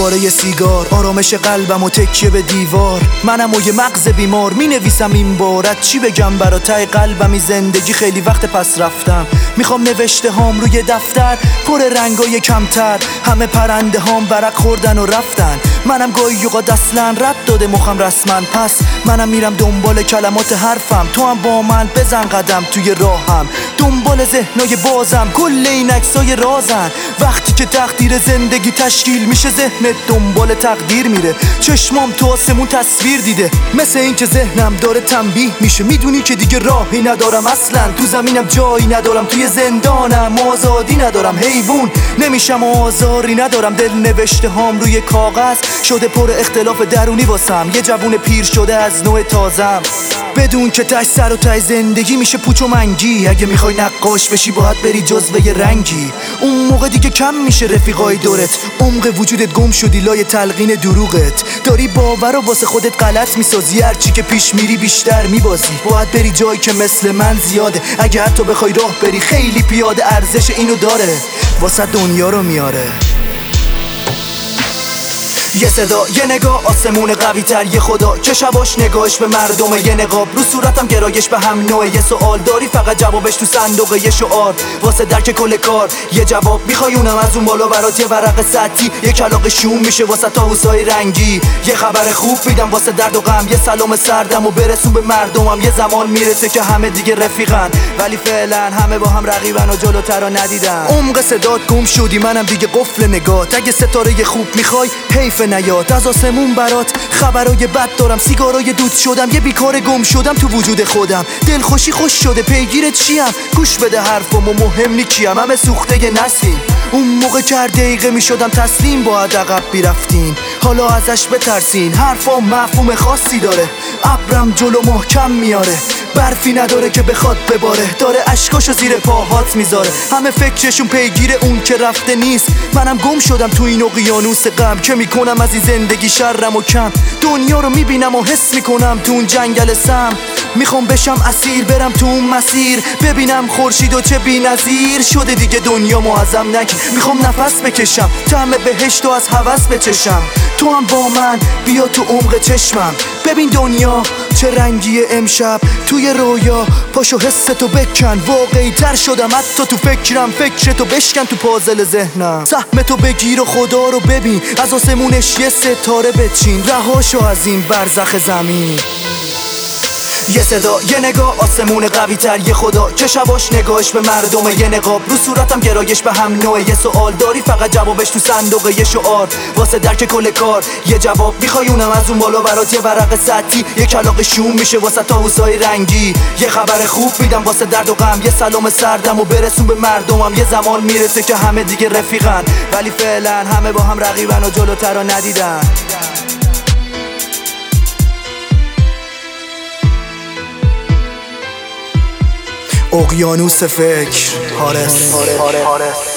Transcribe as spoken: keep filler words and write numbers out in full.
دوباره یه سیگار، آرامش قلبم و تکیه به دیوار. منم و یه مغز بیمار می نویسم این بارت چی بگم برا ته قلبم. این زندگی خیلی وقت پس رفتم، میخوام نوشته هام روی دفتر پر رنگای کمتر. همه پرنده هام برق خوردن و رفتن، منم گاهی اوقات اصلا رد داده مخم رسما. پس منم میرم دنبال کلمات حرفم، تو هم با من بزن قدم توی راهم. دنبال ذهنای بازم، کل این عکسای رازن. وقتی که تقدیر زندگی تشکیل میشه ذهنت دنبال تقدیر میره. چشمام تو آسمون تصویر دیده، مثل این که ذهنم داره تنبیه میشه. میدونی که دیگه راهی ندارم اصلا، تو زمینم جایی ندارم، توی زندانم آزادی ندارم. حیوان نمیشم و آزاری ندارم. دل نوشته هام روی کاغذ شده پر اختلاف درونی واسم. یه جوون پیر شده از نوع تازم، بدون که تش سر و ته زندگی میشه پوچ و منگی. اگه میخوای نقاش بشی باید بری جزوه یه رنگی. اون موقع دیگه کم میشه رفیقای دورت، عمق وجودت گم شدی لای تلقین دروغت. داری باور و واسه خودت غلط میسازی، هرچی که پیش میری بیشتر میبازی. باید بری جایی که مثل من زیاده، اگه حتی بخوای راه بری خیلی پیاده. ارزش اینو داره، واسه دنیا رو میاره. یه صدا، یه نگاه، آسمون قوی تر، یه خدا که شباش نگاهش به مردمه. یه نقاب رو صورتم گرایش به هم نوعه. یه سوال داری فقط جوابش تو صندوقه. یه شعار واسه درک کل کار، یه جواب میخوای اونم از اون بالا برات. یه ورق سطحی، یه کلاغ شوم میشه واسه طاووسای رنگی. یه خبر خوب میدم واسه درد و غم، یه سلام سردم و برسون به مردمم. یه زمان میرسه که همه دیگه رفیقن، ولی فعلا همه با هم رقیبن و جلوتر رو ندیدن. عمق صدات گم شدی، منم دیگه قفل نگات. اگه ستاره خوب میخوای حیف نیاد از آسمون برات. خبرای بد دارم، سیگارای دود شدم، یه بیکار گم شدم تو وجود خودم. دلخوشی خوش شده، پیگیرت چیم؟ گوش بده حرفمو، مهم نی کیم. همه سوخته نسیم، اون موقع که هر دقیقه میشدم تسلیم باید عقب بیرفتین. حالا ازش بترسین، حرفام مفهوم خاصی داره. ابرم جلو محکم میاره، برفی نداره که بخواد بباره. داره اشکاشو زیر پاهات میذاره، همه فکرشون پیگیر اون که رفته نیست. منم گم شدم تو این اقیانوس غم، که میکنم از این زندگی شرم و کم. دنیا رو میبینم و حس میکنم تو اون جنگل سم. میخوام بشم اسیر، برم تو اون مسیر، ببینم خورشید و چه بی‌نظیر شده دیگه دنیا معظم نگی. میخوام نفس بکشم، طعم بهشت و از هوس بچشم. تو هم با من بیا تو عمق چشمم، ببین دنیا چه رنگیه امشب توی رویا. پاشو حستو بکن، واقعی تر شدم حتی تو فکرم. فکرتو بشکن تو پازل ذهنم، سهمتو بگیر و خدا رو ببین. از آسمونش یه ستاره بچین، رهاشو از این برزخ زمین. یه صدا، یه نگاه، آسمون قوی تر، یه خدا که شباش نگاهش به مردمه. یه نقاب رو صورتم گرایش به هم نوعه. یه سوال داری فقط جوابش تو صندوقه. یه شعار واسه درک کل کار، یه جواب میخوای اونم از اون بالا برات. یه ورق سطحی، یه کلاغ شوم میشه واسه طاووسای رنگی. یه خبر خوب میدم واسه درد و غم، یه سلام سردم و برسون به مردمم. یه زمان میرسه که همه دیگه رفیقن، ولی فعلا همه با هم رقیبن و جلوتر رو ندیدن. اقیانوس فکر، حارس.